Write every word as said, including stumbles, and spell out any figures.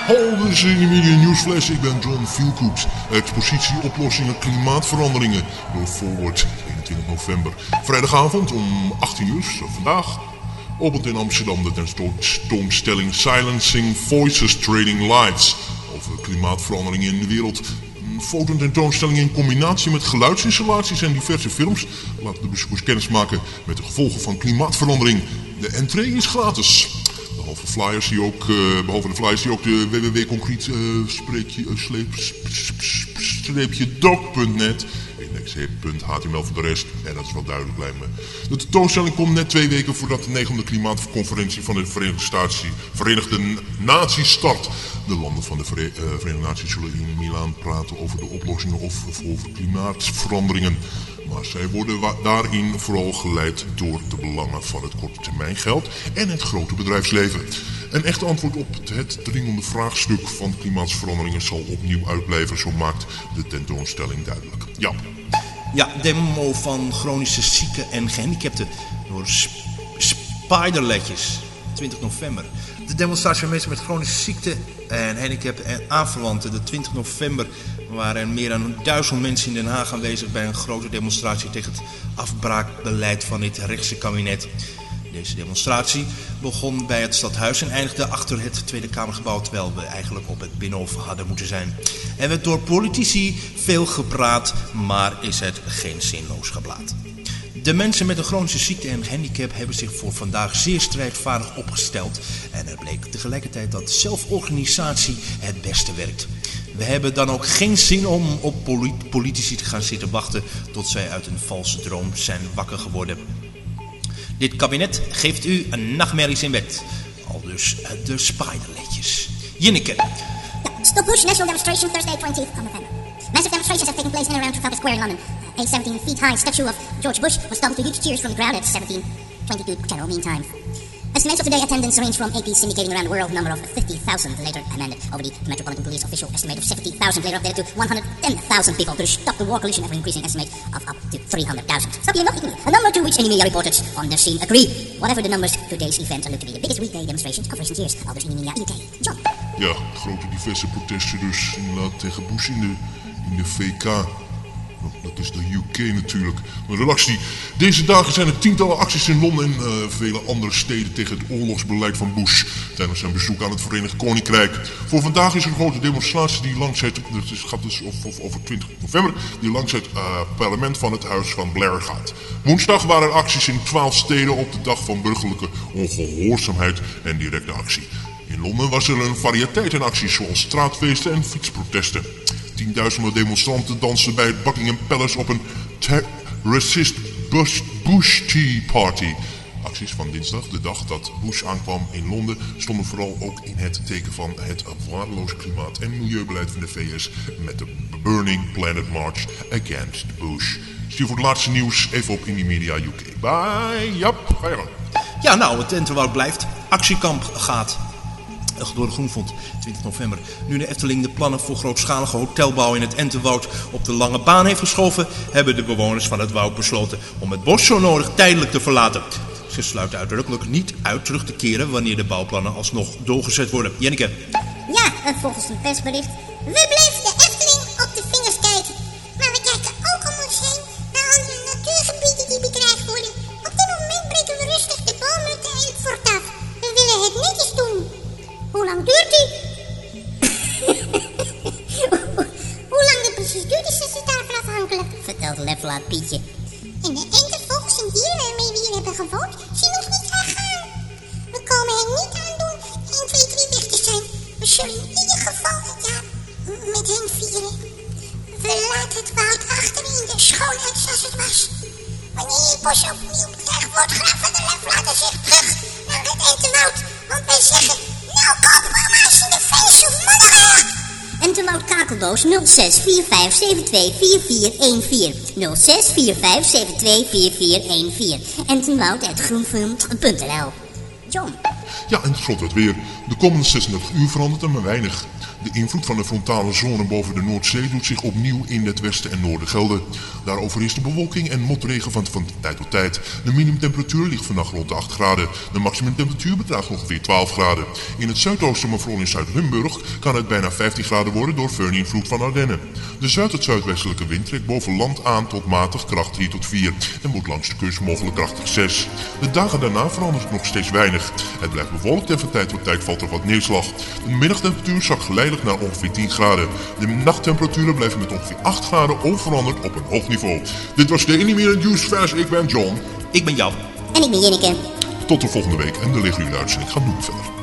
Hallo, dit is de Media Newsflash. Ik ben John Feelgood. Expositie Oplossingen Klimaatveranderingen door Forward, eenentwintig november. Vrijdagavond om achttien uur, vandaag. Opent in Amsterdam de tentoonstelling Silencing Voices Trading Lights over klimaatveranderingen in de wereld. Een fototentoonstelling in combinatie met geluidsinstallaties en diverse films laat de bezoekers kennis maken met de gevolgen van klimaatverandering. De entree is gratis. Behalve, flyers die ook, uh, behalve de flyers die ook de w w w punt concreet doc punt net index punt h t m l voor de rest. En dat is wel duidelijk, lijkt me. De tentoonstelling komt net twee weken voordat de negende klimaatconferentie van de Verenigde, Statie, Verenigde Naties start. De landen van de Vere, uh, Verenigde Naties zullen in Milaan praten over de oplossingen of over klimaatveranderingen. Maar zij worden daarin vooral geleid door de belangen van het korte termijn geld en het grote bedrijfsleven. Een echt antwoord op het dringende vraagstuk van klimaatveranderingen zal opnieuw uitblijven, zo maakt de tentoonstelling duidelijk. Ja. Ja, demo van chronische zieken en gehandicapten door sp Spiderletjes, twintig november. De demonstratie van mensen met chronische ziekte en handicap en aanverwanten. De twintig november waren er meer dan duizend mensen in Den Haag aanwezig bij een grote demonstratie tegen het afbraakbeleid van dit rechtse kabinet. Deze demonstratie begon bij het stadhuis en eindigde achter het Tweede Kamergebouw, terwijl we eigenlijk op het Binnenhof hadden moeten zijn. Er werd door politici veel gepraat, maar is het geen zinloos geblaat. De mensen met een chronische ziekte en handicap hebben zich voor vandaag zeer strijdvaardig opgesteld. En er bleek tegelijkertijd dat zelforganisatie het beste werkt. We hebben dan ook geen zin om op politici te gaan zitten wachten tot zij uit een valse droom zijn wakker geworden. Dit kabinet geeft u een nachtmerries in bed. Al dus de Spiderletjes. Jinneke. Stop Bush National Demonstration Thursday twentieth of November. Massive demonstrations have taken place in and around Trafalgar Square in London. A seventeen feet high statue of George Bush was toppled to huge cheers from the crowd at seventeen twenty-two Channel Mean Time. Estimates of the day attendance range from A P syndicating around the world, number of fifty thousand, later amended over the Metropolitan Police official estimate of seventy thousand, later updated to one hundred ten thousand people to stop the war coalition, ever increasing estimate of up to three hundred thousand. Stop you nog, a number to which any media reporters on the scene agree. Whatever the numbers, today's event look to be the biggest weekday demonstrations of recent years, al dus in de media U K. John. Ja, grote diverse protesten dus inderdaad tegen Bush in de, in de V K. Dat is de U K natuurlijk. Maar relaxie. Deze dagen zijn er tientallen acties in Londen en uh, vele andere steden tegen het oorlogsbeleid van Bush tijdens zijn bezoek aan het Verenigd Koninkrijk. Voor vandaag is er een grote demonstratie die langs het, het gaat dus over, over twintig november, die langs het uh, parlement van het huis van Blair gaat. Woensdag waren er acties in twaalf steden op de dag van burgerlijke ongehoorzaamheid en directe actie. In Londen was er een variëteit aan acties zoals straatfeesten en fietsprotesten. Tienduizenden demonstranten dansten bij het Buckingham Palace op een racist Bush, Bush Tea Party. Acties van dinsdag, de dag dat Bush aankwam in Londen, stonden vooral ook in het teken van het waardeloze klimaat- en milieubeleid van de V S met de Burning Planet March Against Bush. Stuur voor het laatste nieuws even op Indie Media U K. Bye, jap, ga je gang. Ja, nou, het Enterwoud blijft. Actiekamp gaat door de Groenfonds, twintig november. Nu de Efteling de plannen voor grootschalige hotelbouw in het Enterwoud op de lange baan heeft geschoven, hebben de bewoners van het woud besloten om het bos zo nodig tijdelijk te verlaten. Ze sluiten uitdrukkelijk niet uit terug te keren wanneer de bouwplannen alsnog doorgezet worden. Jenneke. Ja, volgens een persbericht. We blijven de Efteling op de vingers kijken. Maar we kijken ook om ons heen naar andere natuurgebieden die bedreigd worden. Op dit moment breken we rustig de bomen en het fort af. We willen het netjes doen. Hoe lang duurt die? Hoe lang dit precies duurt is er daarvan afhankelijk, vertelt Leflaat Pietje. En de entervogels en dieren waarmee we hier hebben gewoond zien ons niet graag gaan. We komen er niet aan doen één, twee, drie weg te zijn. We zullen in ieder geval het jaar met hen vieren. We laten het woud achter in de schoonheid zoals het was. Wanneer je het bos opnieuw bedreigd wordt, graven de Leflaten zich terug naar het enterwoud. Want wij zeggen, nou komen we maar eens in de feest of modder. Enterwoud Kakeldoos nul zes vier vijf zeven twee vier vier een vier. nul zes vier vijf zeven twee vier vier een vier. Enterwoud at groenfilm punt n l. John. Ja, en tenslotte het weer. De komende zesendertig uur verandert er maar weinig. De invloed van de frontale zone boven de Noordzee doet zich opnieuw in het westen en noorden gelden. Daarover is de bewolking en motregen van, van tijd tot tijd. De minimumtemperatuur ligt vannacht rond de acht graden. De maximumtemperatuur bedraagt ongeveer twaalf graden. In het zuidoosten, maar vooral in Zuid-Limburg, kan het bijna vijftien graden worden door föhn-invloed van Ardennen. De zuid- tot zuidwestelijke wind trekt boven land aan tot matig kracht drie tot vier en wordt langs de kust mogelijk krachtig zes. De dagen daarna verandert het nog steeds weinig. Het blijft bewolkt en van tijd tot tijd valt er wat neerslag. De middagtemperatuur zakt geleidelijk naar ongeveer tien graden. De nachttemperaturen blijven met ongeveer acht graden onveranderd op een hoog niveau. Dit was de Inimere Nieuwsflash. Ik ben John. Ik ben Jan. En ik ben Jinneke. Tot de volgende week en de reguliere uitzending gaat doen verder.